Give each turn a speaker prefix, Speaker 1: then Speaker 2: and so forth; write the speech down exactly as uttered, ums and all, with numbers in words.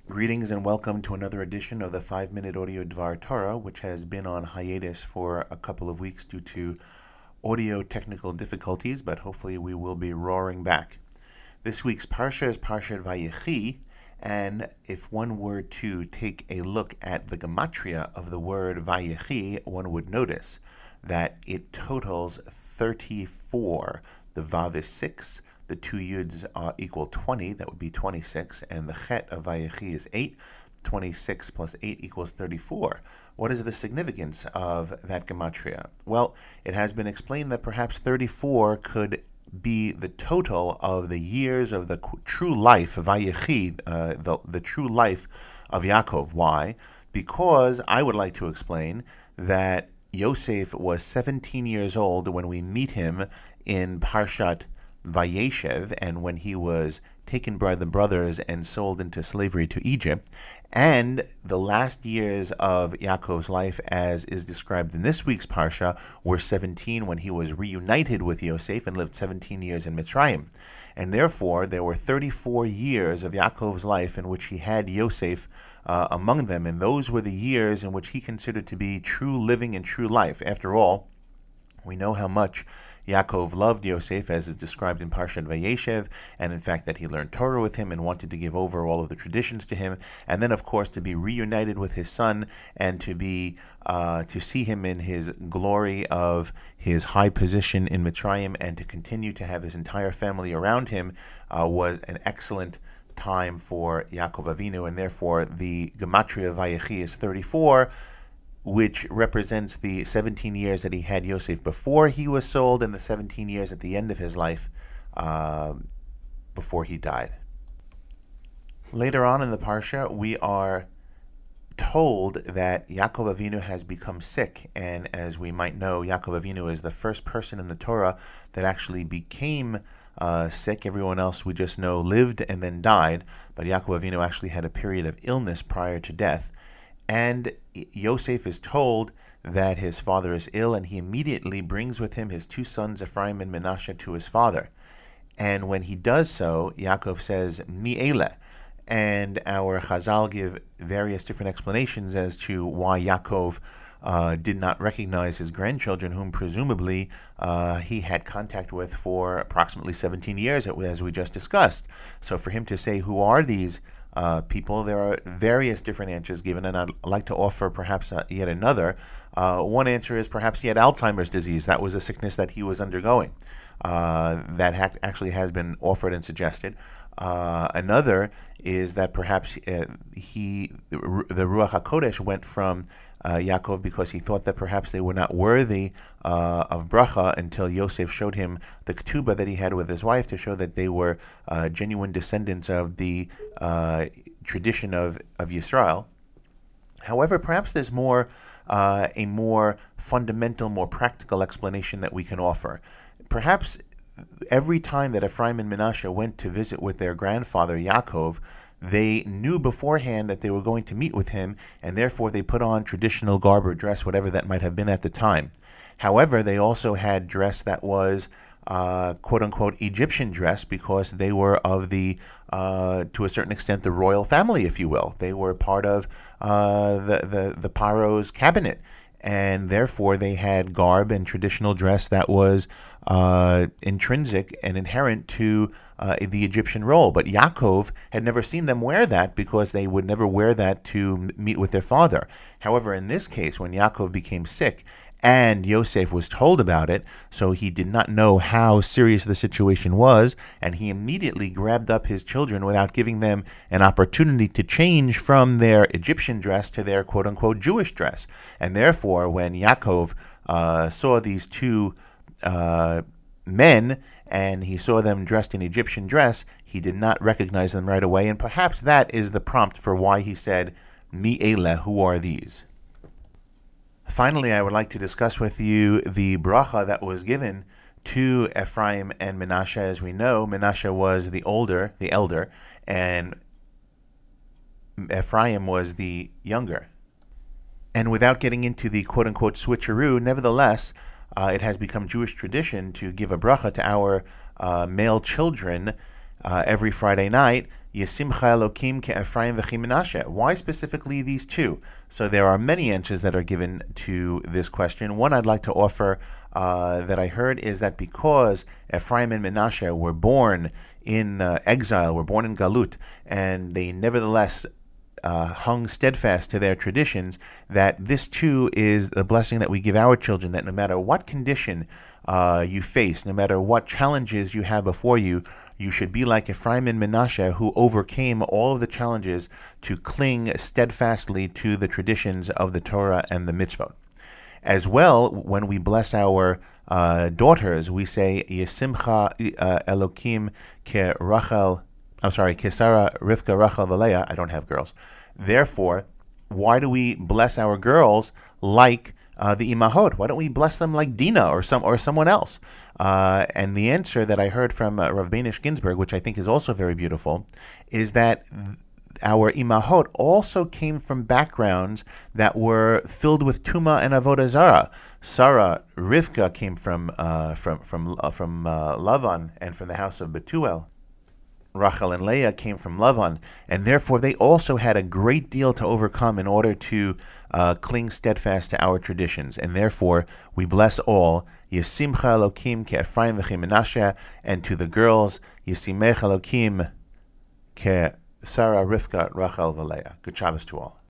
Speaker 1: Greetings and welcome to another edition of the five minute Audio Dvar Torah, which has been on hiatus for a couple of weeks due to audio technical difficulties, but hopefully we will be roaring back. This week's Parsha is Parshat Vayechi, and if one were to take a look at the gematria of the word Vayechi, one would notice that it totals thirty-four. The Vav is six, the two Yuds are equal twenty, that would be twenty-six, and the Chet of Vayechi is eight. twenty-six plus eight equals thirty-four. What is the significance of that gematria? Well, it has been explained that perhaps thirty-four could be the total of the years of the true life of Vayechi, uh, the, the true life of Yaakov. Why? Because I would like to explain that Yosef was seventeen years old when we meet him in Parshat Vayeshev, and when he was taken by the brothers and sold into slavery to Egypt, and the last years of Yaakov's life, as is described in this week's Parsha, were seventeen when he was reunited with Yosef and lived seventeen years in Mitzrayim. And therefore, there were thirty-four years of Yaakov's life in which he had Yosef uh, among them, and those were the years in which he considered to be true living and true life. After all, we know how much Yaakov loved Yosef, as is described in Parshat Vayeshev, and in fact that he learned Torah with him and wanted to give over all of the traditions to him, and then of course to be reunited with his son and to be uh, to see him in his glory of his high position in Mitzrayim and to continue to have his entire family around him uh, was an excellent time for Yaakov Avinu, and therefore the gematria of Vayechi is thirty-four, which represents the seventeen years that he had Yosef before he was sold and the seventeen years at the end of his life uh, before he died. Later on in the Parsha, we are told that Yaakov Avinu has become sick, and as we might know, Yaakov Avinu is the first person in the Torah that actually became uh, sick. Everyone else we just know lived and then died, but Yaakov Avinu actually had a period of illness prior to death. And Yosef is told that his father is ill, and he immediately brings with him his two sons, Ephraim and Menashe, to his father. And when he does so, Yaakov says, Mi ele. And our Chazal give various different explanations as to why Yaakov uh, did not recognize his grandchildren, whom presumably uh, he had contact with for approximately seventeen years, as we just discussed. So for him to say, who are these Uh, people, there are various different answers given, and I'd like to offer perhaps uh, yet another. Uh, one answer is perhaps he had Alzheimer's disease. That was a sickness that he was undergoing. Uh, that ha- actually has been offered and suggested. Uh, another is that perhaps uh, he, the Ruach HaKodesh went from uh, Yaakov because he thought that perhaps they were not worthy uh, of bracha until Yosef showed him the ketubah that he had with his wife to show that they were uh, genuine descendants of the uh, tradition of, of Yisrael. However, perhaps there's more, uh, a more fundamental, more practical explanation that we can offer. Perhaps every time that Ephraim and Menashe went to visit with their grandfather Yaakov, they knew beforehand that they were going to meet with him, and therefore they put on traditional garb or dress, whatever that might have been at the time. However, they also had dress that was uh, quote-unquote Egyptian dress, because they were of the, uh, to a certain extent, the royal family, if you will. They were part of uh, the, the, the Paro's cabinet, and therefore they had garb and traditional dress that was uh, intrinsic and inherent to uh, the Egyptian role. But Yaakov had never seen them wear that because they would never wear that to meet with their father. However, in this case, when Yaakov became sick, and Yosef was told about it, so he did not know how serious the situation was, and he immediately grabbed up his children without giving them an opportunity to change from their Egyptian dress to their quote-unquote Jewish dress. And therefore, when Yaakov uh, saw these two uh, men, and he saw them dressed in Egyptian dress, he did not recognize them right away, and perhaps that is the prompt for why he said, Mi ele, who are these? Finally, I would like to discuss with you the bracha that was given to Ephraim and Menashe. As we know, Menashe was the older, the elder, and Ephraim was the younger. And without getting into the quote-unquote switcheroo, nevertheless, uh, it has become Jewish tradition to give a bracha to our uh, male children uh, every Friday night, Yesimcha Elokim ke'Ephraim v'chi Menashe. Why specifically these two? So there are many answers that are given to this question. One I'd like to offer uh, that I heard is that because Ephraim and Menashe were born in uh, exile, were born in Galut, and they nevertheless uh, hung steadfast to their traditions, that this too is the blessing that we give our children, that no matter what condition uh, you face, no matter what challenges you have before you, you should be like Ephraim and Menashe, who overcame all of the challenges to cling steadfastly to the traditions of the Torah and the mitzvot. As well, when we bless our uh, daughters, we say, Yesimcha uh, Elokim ke Rachel, I'm sorry, ke Sarah, Rivka, Rachel, Valeah. I don't have girls. Therefore, why do we bless our girls like Uh, the imahot? Why don't we bless them like Dina or some or someone else? Uh, and the answer that I heard from uh, Rav Benish Ginsburg, which I think is also very beautiful, is that th- our imahot also came from backgrounds that were filled with tuma and avodah zara. Sarah, Rivka came from uh, from from uh, from uh, Lavan and from the house of Betuel. Rachel and Leah came from Lavan, and therefore they also had a great deal to overcome in order to uh, cling steadfast to our traditions. And therefore, we bless all, Yesimcha Elokim ke Ephraim v'chi Menashe, and to the girls, Yesimech Elokim ke Sarah, Rivka, Rachel, Leah. Good Shabbos to all.